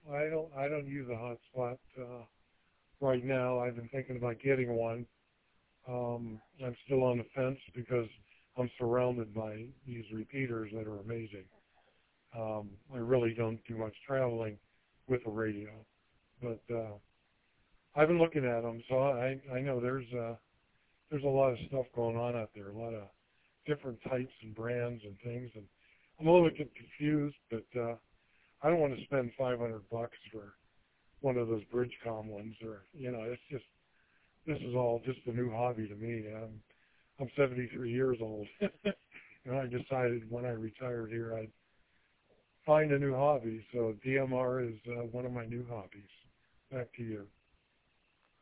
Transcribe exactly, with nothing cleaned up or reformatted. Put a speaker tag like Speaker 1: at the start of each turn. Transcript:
Speaker 1: I don't. I don't use a hotspot uh, right now. I've been thinking about getting one. Um, I'm still on the fence because I'm surrounded by these repeaters that are amazing. Um, I really don't do much traveling with a radio, but uh, I've been looking at them, so I I know there's uh, there's a lot of stuff going on out there, a lot of different types and brands and things, and I'm a little bit confused, but uh, I don't want to spend five hundred bucks for one of those Bridgecom ones, or you know, it's just this is all just a new hobby to me. I'm I'm seventy-three years old, and I decided when I retired here I'd find a new hobby. So D M R is uh, one of my new hobbies. Back to you.